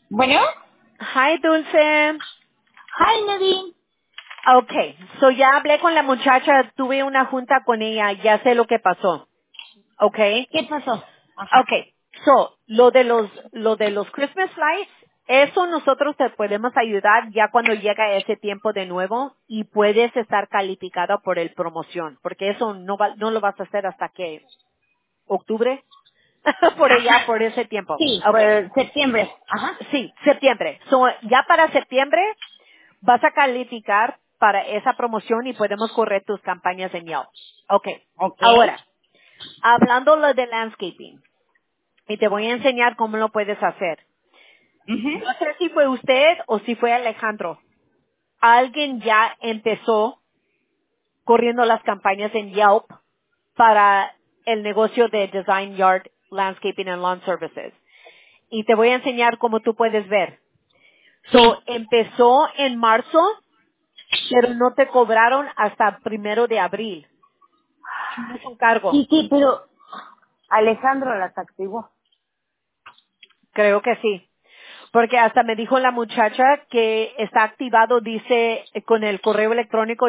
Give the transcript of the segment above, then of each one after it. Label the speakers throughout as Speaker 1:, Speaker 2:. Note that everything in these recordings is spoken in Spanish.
Speaker 1: Bueno,
Speaker 2: Hi, Dulce.
Speaker 1: hi Nadine.
Speaker 2: Okay, so ya hablé con la muchacha, tuve una junta con ella, ya sé lo que pasó. Okay.
Speaker 1: ¿Qué pasó? Ajá.
Speaker 2: Okay. So, lo de los Christmas lights, eso nosotros te podemos ayudar ya cuando llega ese tiempo de nuevo y puedes estar calificado por el promoción, porque eso no lo vas a hacer hasta que octubre, por allá,
Speaker 1: Ajá.
Speaker 2: por ese tiempo.
Speaker 1: Sí,
Speaker 2: Okay.
Speaker 1: pues septiembre. Ajá.
Speaker 2: Sí, septiembre. So, ya para septiembre vas a calificar para esa promoción y podemos correr tus campañas en Yelp. Okay.
Speaker 1: Ok.
Speaker 2: Ahora, hablando lo de landscaping, y te voy a enseñar cómo lo puedes hacer.
Speaker 1: Mhm.
Speaker 2: No sé si fue usted o si fue Alejandro. Alguien ya empezó corriendo las campañas en Yelp para el negocio de Design Yard Landscaping and Lawn Services. Y te voy a enseñar cómo tú puedes ver. So,
Speaker 1: Sí.
Speaker 2: empezó en marzo, pero no te cobraron hasta 1 de abril. No es un cargo.
Speaker 1: Sí, sí, pero Alejandro las activó.
Speaker 2: Creo que sí. Porque hasta me dijo la muchacha que está activado, dice, con el correo electrónico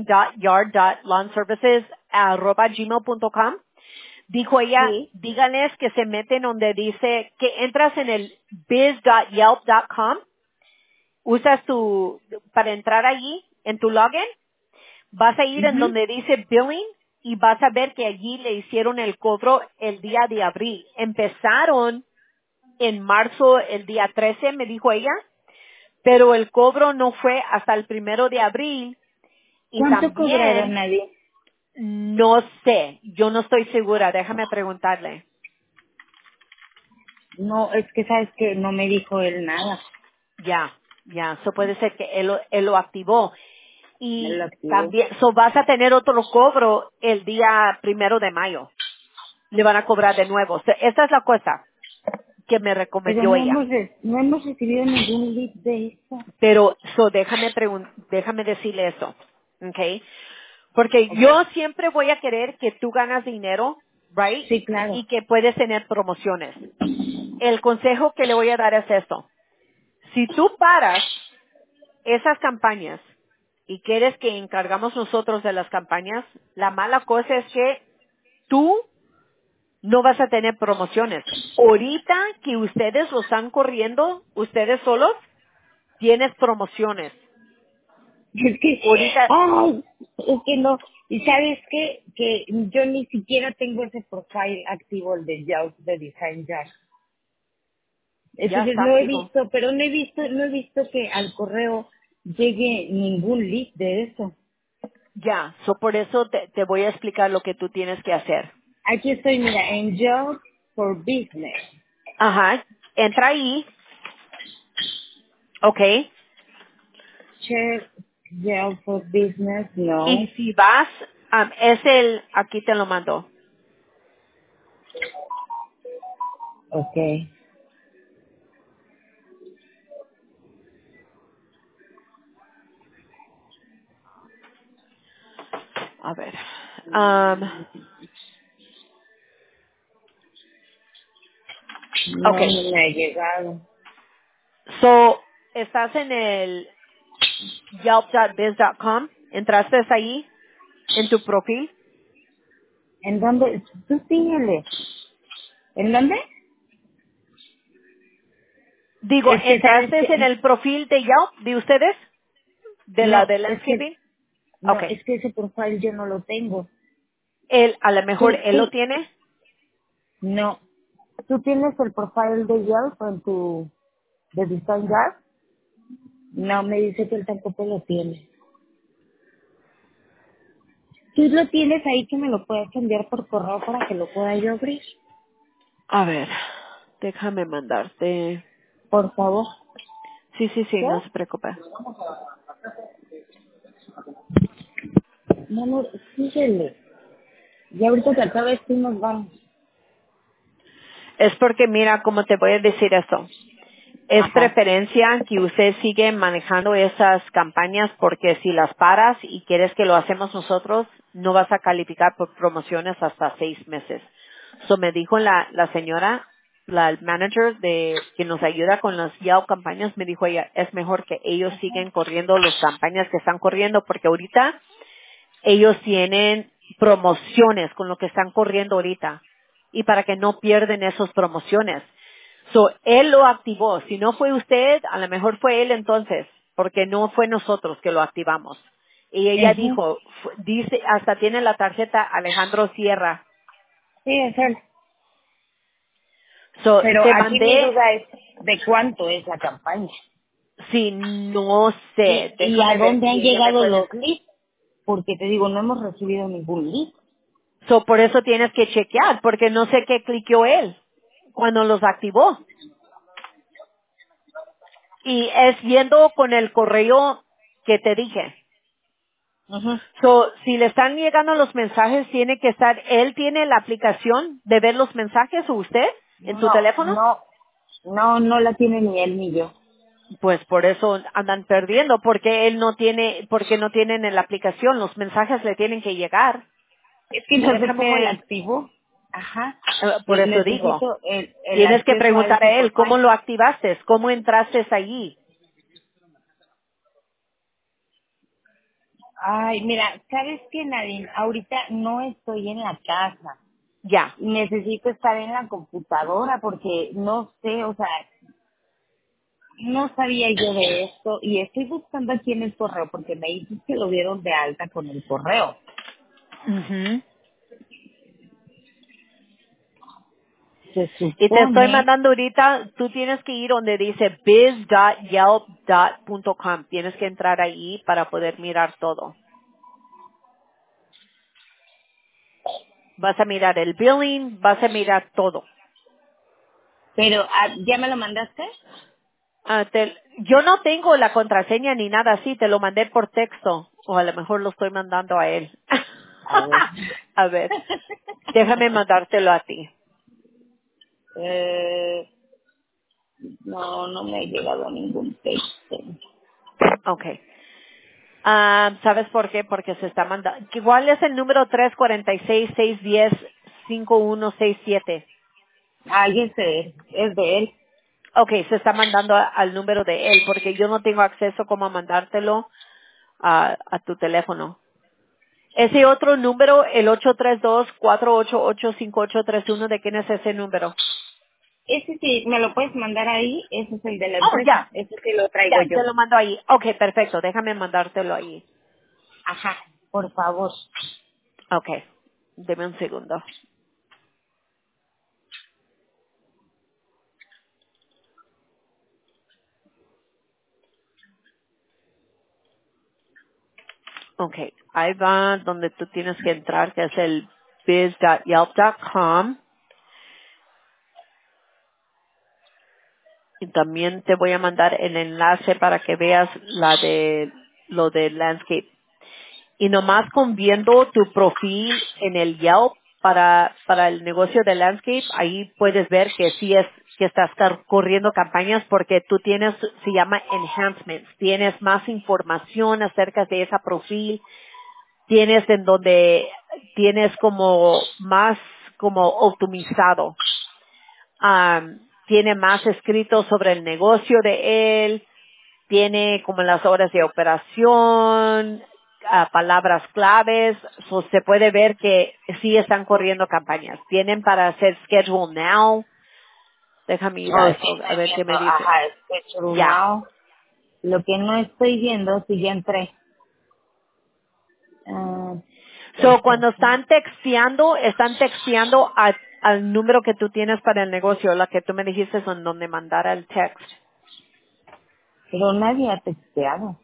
Speaker 2: design.yard.lawnservices@gmail.com. Dijo ella,
Speaker 1: Sí.
Speaker 2: díganles que se meten donde dice que entras en el biz.yelp.com, usas para entrar allí, en tu login, vas a ir en
Speaker 1: Mhm.
Speaker 2: donde dice billing y vas a ver que allí le hicieron el cobro el día de abril. Empezaron en marzo, el día 13, me dijo ella, pero el cobro no fue hasta el 1 de abril y
Speaker 1: ¿Cuánto cobraron,
Speaker 2: también,
Speaker 1: Nadie?
Speaker 2: no sé, yo no estoy segura, déjame preguntarle.
Speaker 1: No, es que sabes que no me dijo él nada.
Speaker 2: Ya, eso puede ser que él lo activó.
Speaker 1: Él lo
Speaker 2: Y
Speaker 1: activó.
Speaker 2: también, vas a tener otro cobro el día 1 de mayo. Le van a cobrar de nuevo. Esa es la cosa que me
Speaker 1: Pero
Speaker 2: recomendó ella.
Speaker 1: no hemos recibido ningún lead de eso.
Speaker 2: Pero, déjame decirle eso. ¿Ok? Porque
Speaker 1: Ok.
Speaker 2: yo siempre voy a querer que tú ganas dinero, right?
Speaker 1: Sí, claro.
Speaker 2: Y que puedes tener promociones. El consejo que le voy a dar es esto. Si tú paras esas campañas y quieres que encargamos nosotros de las campañas, la mala cosa es que tú no vas a tener promociones. Ahorita que ustedes lo están corriendo, ustedes solos, tienes promociones.
Speaker 1: Es que,
Speaker 2: Ahorita,
Speaker 1: ay, es que no. Y sabes qué? Que yo ni siquiera tengo ese profile activo, el de Yelp, de Design Yard.
Speaker 2: ya
Speaker 1: Entonces
Speaker 2: está
Speaker 1: no he
Speaker 2: activo.
Speaker 1: visto, pero no he visto que al correo llegue ningún lead de eso.
Speaker 2: Ya, por eso te voy a explicar lo que tú tienes que hacer.
Speaker 1: Aquí estoy, mira, en Yelp for Business.
Speaker 2: Ajá, entra ahí, ok,
Speaker 1: Check Yelp for Business,
Speaker 2: y
Speaker 1: no.
Speaker 2: si vas, aquí te lo mando.
Speaker 1: Okay.
Speaker 2: A ver, um, ok,
Speaker 1: No, no me ha llegado.
Speaker 2: estás en el yelp.biz.com, entraste ahí en tu perfil.
Speaker 1: ¿En dónde? Tú síguele. ¿En dónde?
Speaker 2: Digo,
Speaker 1: Es que sabes
Speaker 2: entraste en
Speaker 1: que,
Speaker 2: el perfil de Yelp de ustedes, de la
Speaker 1: no,
Speaker 2: de
Speaker 1: es que,
Speaker 2: landscaping.
Speaker 1: no,
Speaker 2: Ok,
Speaker 1: es que ese profile yo no lo tengo.
Speaker 2: a lo mejor
Speaker 1: Tú,
Speaker 2: él lo
Speaker 1: tú,
Speaker 2: tiene.
Speaker 1: no. ¿Tú tienes el profile de Yelp en tu, de Design Yard? No, me dice que él tampoco lo tiene. ¿Tú lo tienes ahí que me lo puedas enviar por correo para que lo pueda yo abrir?
Speaker 2: A ver, déjame mandarte.
Speaker 1: Por favor.
Speaker 2: Sí,
Speaker 1: ¿Qué?
Speaker 2: no se preocupe.
Speaker 1: No, no, síguele. Y ahorita que acabes tú nos vamos.
Speaker 2: Es porque mira, cómo te voy a decir esto. Es
Speaker 1: Ajá.
Speaker 2: preferencia que usted sigue manejando esas campañas porque si las paras y quieres que lo hacemos nosotros, no vas a calificar por promociones hasta 6 meses. Me dijo la señora el manager que nos ayuda con las Yelp campañas, me dijo ella, es mejor que ellos siguen corriendo las campañas que están corriendo porque ahorita ellos tienen promociones con lo que están corriendo ahorita y para que no pierden esas promociones. So, él lo activó. Si no fue usted, a lo mejor fue él entonces, porque no fue nosotros que lo activamos. Y ella
Speaker 1: Ujú.
Speaker 2: dijo, dice, hasta tiene la tarjeta Alejandro Sierra.
Speaker 1: Sí, es él.
Speaker 2: So,
Speaker 1: Pero
Speaker 2: te
Speaker 1: aquí mi
Speaker 2: mandé,
Speaker 1: duda es de cuánto es la campaña.
Speaker 2: si no sé,
Speaker 1: Y a
Speaker 2: déjame ver
Speaker 1: dónde
Speaker 2: si
Speaker 1: han
Speaker 2: ella me
Speaker 1: llegado
Speaker 2: puede.
Speaker 1: los leads. Porque te digo, no hemos recibido ningún lead.
Speaker 2: So, por eso tienes que chequear, porque no sé qué cliqueó él cuando los activó. Y es yendo con el correo que te dije.
Speaker 1: Ujú.
Speaker 2: So, si le están llegando los mensajes, tiene que estar, él tiene la aplicación de ver los mensajes o usted en su
Speaker 1: No,
Speaker 2: teléfono.
Speaker 1: no, no la tiene ni él ni yo.
Speaker 2: Pues por eso andan perdiendo, porque él no tiene, porque no tienen en la aplicación, los mensajes le tienen que llegar.
Speaker 1: Es que no sé cómo la
Speaker 2: Déjame,
Speaker 1: activo. Ajá.
Speaker 2: por eso digo,
Speaker 1: Necesito el
Speaker 2: tienes que
Speaker 1: acceso a
Speaker 2: preguntar
Speaker 1: ese
Speaker 2: a él, ¿cómo
Speaker 1: profile.
Speaker 2: lo activaste? ¿Cómo entraste allí?
Speaker 1: Ay, mira, ¿sabes qué, Nadine? Ahorita no estoy en la casa.
Speaker 2: Ya.
Speaker 1: Necesito estar en la computadora porque no sé, o sea, no sabía yo de esto y estoy buscando aquí en el correo porque me dices que lo dieron de alta con el correo.
Speaker 2: Ujú.
Speaker 1: Se
Speaker 2: Y te estoy
Speaker 1: supone,
Speaker 2: mandando ahorita, tú tienes que ir donde dice biz.yelp.com. Tienes que entrar ahí para poder mirar todo. Vas a mirar el billing, vas a mirar todo.
Speaker 1: pero ¿ya me lo mandaste?
Speaker 2: Yo no tengo la contraseña ni nada así, te lo mandé por texto. O a lo mejor lo estoy mandando a él.
Speaker 1: A ver.
Speaker 2: A ver, déjame mandártelo a ti.
Speaker 1: eh, no, no me ha llegado ningún texto.
Speaker 2: Okay. ¿Sabes por qué? Porque se está mandando. ¿Cuál es el número 346-610-5167?
Speaker 1: Ay, ese es de él.
Speaker 2: Okay, se está mandando al número de él porque yo no tengo acceso como a mandártelo a tu teléfono. Ese otro número, el 832-488-5831, ¿de quién es ese número?
Speaker 1: Ese sí, me lo puedes mandar ahí, ese es el de la
Speaker 2: Oh,
Speaker 1: empresa,
Speaker 2: ya,
Speaker 1: ese sí lo traigo
Speaker 2: ya,
Speaker 1: yo.
Speaker 2: te lo mando ahí. Okay, perfecto, déjame mandártelo ahí.
Speaker 1: Ajá, por favor.
Speaker 2: Okay, deme un segundo. Okay, ahí va donde tú tienes que entrar, que es el biz.yelp.com. Y también te voy a mandar el enlace para que veas lo de landscape. Y nomás con viendo tu perfil en el Yelp para el negocio de landscape, ahí puedes ver que sí es que estás corriendo campañas porque tú tienes, se llama enhancements, tienes más información acerca de ese perfil, tienes en donde tienes como más como optimizado. Tiene más escrito sobre el negocio de él, tiene como las horas de operación, palabras claves, se puede ver que sí están corriendo campañas. Tienen para hacer schedule now. Déjame ir a
Speaker 1: Oh, sí,
Speaker 2: eso, a
Speaker 1: estoy
Speaker 2: ver qué
Speaker 1: viendo,
Speaker 2: me dice.
Speaker 1: ajá, schedule
Speaker 2: Ya.
Speaker 1: now. Lo que no estoy viendo, si ya entré. Ah,
Speaker 2: So, cuando están texteando al número que tú tienes para el negocio, la que tú me dijiste en donde mandara el text.
Speaker 1: pero nadie ha texteado.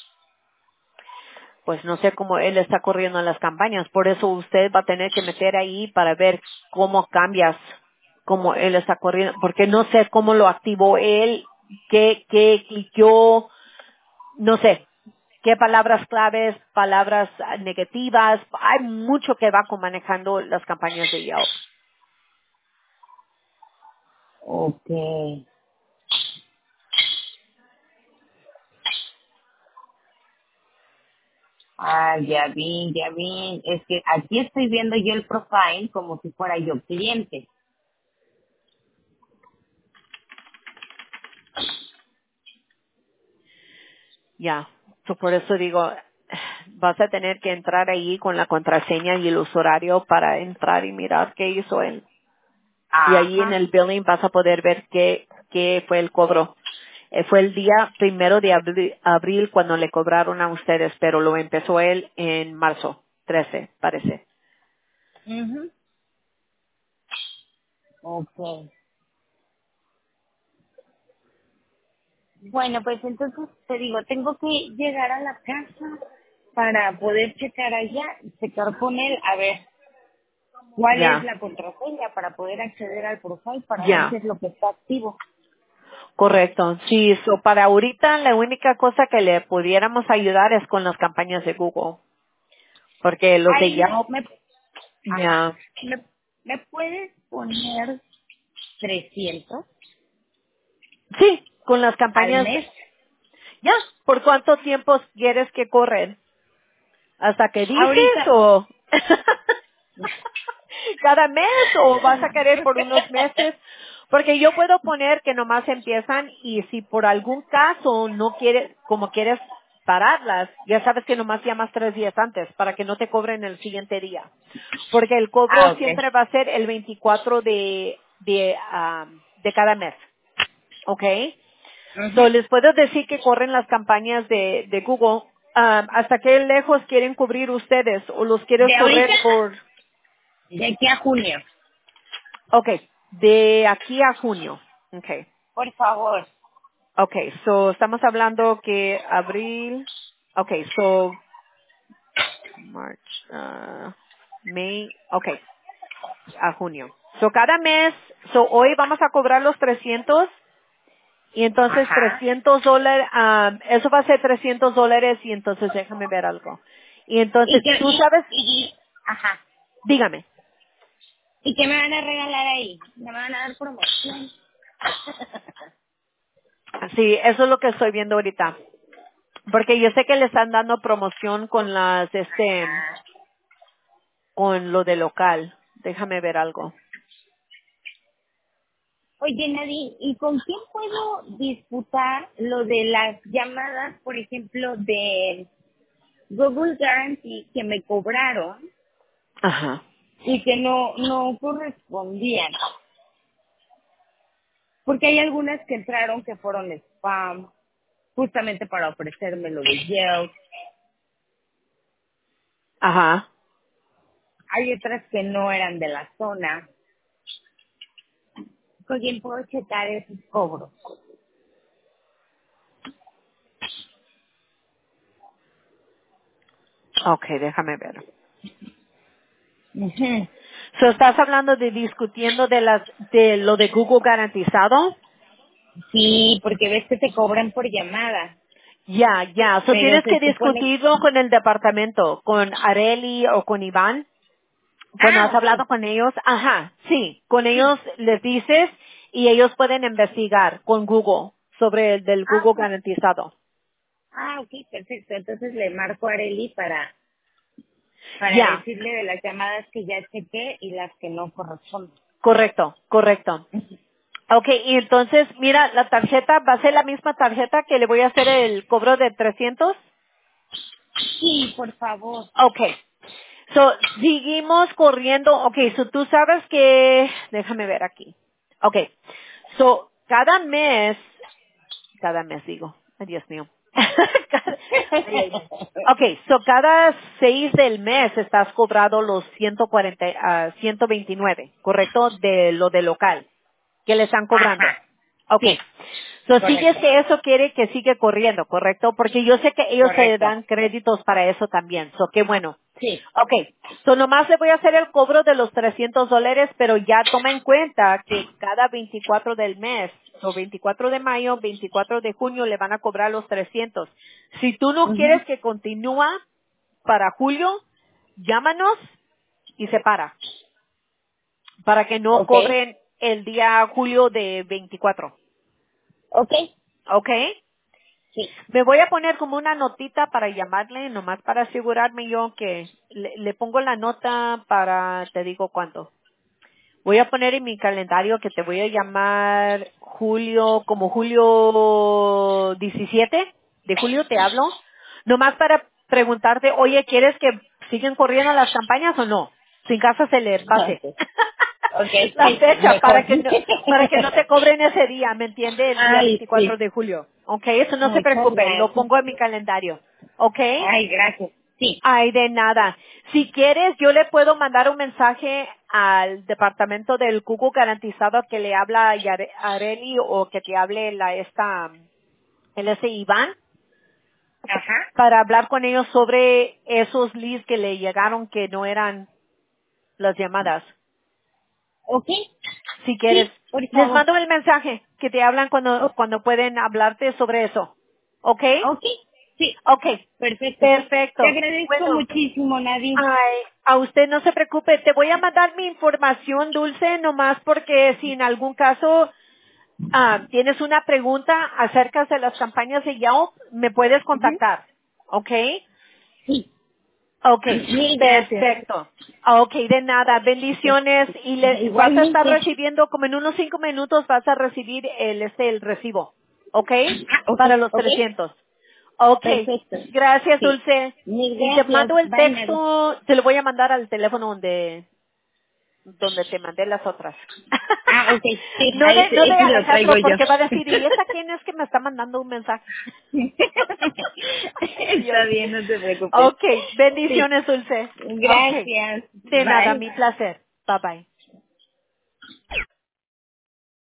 Speaker 2: Pues no sé cómo él está corriendo en las campañas. Por eso usted va a tener que meter ahí para ver cómo cambias, cómo él está corriendo, porque no sé cómo lo activó él, qué cliqueó, no sé, qué palabras claves, palabras negativas. Hay mucho que va con manejando las campañas de Yelp.
Speaker 1: Ok. Ah, ya vi, ya vi. Es que aquí estoy viendo yo el profile como si fuera yo cliente.
Speaker 2: Ya. So, por eso digo, vas a tener que entrar ahí con la contraseña y el usuario para entrar y mirar qué hizo él. Y ahí en
Speaker 1: Ajá.
Speaker 2: el billing vas a poder ver qué fue el cobro. Fue el día 1 de abril cuando le cobraron a ustedes, pero lo empezó él en marzo 13, parece.
Speaker 1: Mhm. Okay. Bueno, pues entonces te digo, tengo que llegar a la casa para poder checar allá, checar con él, a ver cuál es
Speaker 2: Ya,
Speaker 1: la contraseña para poder acceder al profile, para ver qué
Speaker 2: ya,
Speaker 1: es lo que está activo.
Speaker 2: correcto. Sí, para ahorita la única cosa que le pudiéramos ayudar es con las campañas de Google, porque los de
Speaker 1: Ahí
Speaker 2: Yelp,
Speaker 1: ajá,
Speaker 2: ya,
Speaker 1: me puedes poner 300
Speaker 2: sí, con las
Speaker 1: al
Speaker 2: campañas,
Speaker 1: mes.
Speaker 2: ya, ¿por cuánto tiempo quieres que corren? ¿Hasta que dices
Speaker 1: Ahorita,
Speaker 2: o cada mes o vas a querer por unos meses? Porque yo puedo poner que nomás empiezan y si por algún caso no quieres, como quieres pararlas, ya sabes que nomás llamas 3 días antes para que no te cobren el siguiente día. Porque el cobro
Speaker 1: ok.
Speaker 2: siempre va a ser el 24 de cada mes. ¿Ok?
Speaker 1: Ujú.
Speaker 2: So, les puedo decir que corren las campañas de Google. ¿Hasta qué lejos quieren cubrir ustedes? ¿O los quieres
Speaker 1: De ahorita,
Speaker 2: correr por,
Speaker 1: de aquí a junio,
Speaker 2: okay, de aquí a junio? Okay.
Speaker 1: por favor.
Speaker 2: Okay, so estamos hablando que abril, okay, so March, May, okay, a junio. So cada mes, so hoy vamos a cobrar los 300. Y entonces
Speaker 1: Ajá.
Speaker 2: $300, eso va a ser $300 y entonces déjame ver algo. Y
Speaker 1: Y
Speaker 2: entonces,
Speaker 1: que,
Speaker 2: tú sabes,
Speaker 1: ajá.
Speaker 2: dígame.
Speaker 1: ¿Y qué me van a regalar ahí? ¿Me van a dar promoción?
Speaker 2: Sí, eso es lo que estoy viendo ahorita. Porque yo sé que le están dando promoción con
Speaker 1: Ajá.
Speaker 2: con lo de local. Déjame ver algo.
Speaker 1: Oye, Nadine, ¿y con quién puedo disputar lo de las llamadas, por ejemplo, de Google Guarantee que me cobraron
Speaker 2: Ajá.
Speaker 1: y que no correspondían? Porque hay algunas que entraron que fueron spam, justamente para ofrecerme lo de Yelp.
Speaker 2: Ajá.
Speaker 1: Hay otras que no eran de la zona. ¿Con quién puedo checar esos cobros?
Speaker 2: Okay, déjame ver.
Speaker 1: Ujú.
Speaker 2: So, ¿estás hablando de discutiendo de lo de Google garantizado?
Speaker 1: Sí, porque ves que te cobran por llamada,
Speaker 2: Ya, ya. So,
Speaker 1: pero
Speaker 2: tienes
Speaker 1: se
Speaker 2: que
Speaker 1: supone...
Speaker 2: discutirlo con el departamento, con Areli o con Iván. Cuando
Speaker 1: Ah,
Speaker 2: has hablado
Speaker 1: ok.
Speaker 2: con ellos, ajá, sí, con ellos les dices y ellos pueden investigar con Google sobre el del
Speaker 1: Ah,
Speaker 2: Google
Speaker 1: ok.
Speaker 2: garantizado.
Speaker 1: Ah, ok, perfecto. Entonces le marco a Areli para
Speaker 2: Ya,
Speaker 1: decirle de las llamadas que ya chequé y las que no corresponden.
Speaker 2: correcto, correcto. Okay, y entonces, mira, la tarjeta va a ser la misma tarjeta que le voy a hacer el cobro de 300.
Speaker 1: Sí, por favor.
Speaker 2: Okay. So, seguimos corriendo. Okay, so tú sabes que, déjame ver aquí. Okay. So, cada mes digo, ay Dios mío. Ay, ay, ay. Okay, so cada 6 del mes estás cobrado los 129, ¿correcto? De lo de local, que le están cobrando.
Speaker 1: Ajá,
Speaker 2: Okay.
Speaker 1: sí,
Speaker 2: So, sigues
Speaker 1: correcto,
Speaker 2: que eso quiere que sigue corriendo, ¿correcto? Porque yo sé que ellos se
Speaker 1: correcto.
Speaker 2: dan créditos para eso también. So, qué bueno.
Speaker 1: Sí.
Speaker 2: Okay. So, nomás le voy a hacer el cobro de los $300, pero ya toma en cuenta que cada 24 del mes, o 24 de mayo, 24 de junio, le van a cobrar los 300. Si tú no
Speaker 1: Ujú.
Speaker 2: quieres que continúa para julio, llámanos y se para que no
Speaker 1: Ok,
Speaker 2: cobren el día julio de 24.
Speaker 1: ok,
Speaker 2: ¿Ok?
Speaker 1: sí.
Speaker 2: Me voy a poner como una notita para llamarle, nomás para asegurarme yo que le pongo la nota para, te digo cuándo. Voy a poner en mi calendario que te voy a llamar julio, como julio 17. de julio te hablo, nomás para preguntarte, oye, ¿quieres que siguen corriendo las campañas o no? Sin caso se le pase.
Speaker 1: Ok, ok,
Speaker 2: La
Speaker 1: sí,
Speaker 2: fecha
Speaker 1: mejor.
Speaker 2: para que no te cobren ese día, ¿me entiende? El día
Speaker 1: Ay,
Speaker 2: 24
Speaker 1: sí.
Speaker 2: de julio. ¿Ok? Eso no se
Speaker 1: Muchas
Speaker 2: preocupe, lo
Speaker 1: gracias.
Speaker 2: pongo en mi calendario. ¿Ok?
Speaker 1: Ay, gracias. Sí.
Speaker 2: Ay, de nada. Si quieres, yo le puedo mandar un mensaje al departamento del cuco garantizado que le habla a Areli o que te hable el ese Iván
Speaker 1: Ajá.
Speaker 2: para hablar con ellos sobre esos leads que le llegaron que no eran las llamadas.
Speaker 1: Ok.
Speaker 2: Si quieres,
Speaker 1: Sí, por
Speaker 2: les
Speaker 1: favor.
Speaker 2: mando el mensaje que te hablan cuando pueden hablarte sobre eso. ¿Ok?
Speaker 1: Ok. Sí.
Speaker 2: Ok.
Speaker 1: Perfecto. Te
Speaker 2: Perfecto.
Speaker 1: agradezco
Speaker 2: Bueno,
Speaker 1: muchísimo, Nadine.
Speaker 2: ay, a usted no se preocupe. Te voy a mandar mi información, Dulce, nomás porque si en algún caso tienes una pregunta acerca de las campañas de Yelp, me puedes
Speaker 1: Ujú.
Speaker 2: contactar. ¿Ok?
Speaker 1: Sí.
Speaker 2: Ok,
Speaker 1: Mil gracias.
Speaker 2: perfecto. Ok, de nada, bendiciones y vas a estar
Speaker 1: Igualmente.
Speaker 2: recibiendo como en unos 5 minutos vas a recibir el recibo. ¿Ok?
Speaker 1: Ah, ok,
Speaker 2: Para los
Speaker 1: ok.
Speaker 2: 300. Ok,
Speaker 1: Perfecto.
Speaker 2: gracias
Speaker 1: Sí.
Speaker 2: Dulce.
Speaker 1: Mil
Speaker 2: Y te
Speaker 1: gracias.
Speaker 2: mando el
Speaker 1: Bye, Nadine.
Speaker 2: texto, te lo voy a mandar al teléfono donde te mandé las otras.
Speaker 1: Ah, ok. Sí,
Speaker 2: No
Speaker 1: a
Speaker 2: de, no de
Speaker 1: ese lo traigo
Speaker 2: Alejandro
Speaker 1: yo.
Speaker 2: porque va a decir, ¿y esa quién es que me está mandando un mensaje?
Speaker 1: Está
Speaker 2: Dios.
Speaker 1: bien, no te preocupes.
Speaker 2: Ok,
Speaker 1: Sí.
Speaker 2: bendiciones, Dulce. Ok,
Speaker 1: Gracias.
Speaker 2: de nada,
Speaker 1: Bye.
Speaker 2: mi placer. Bye bye.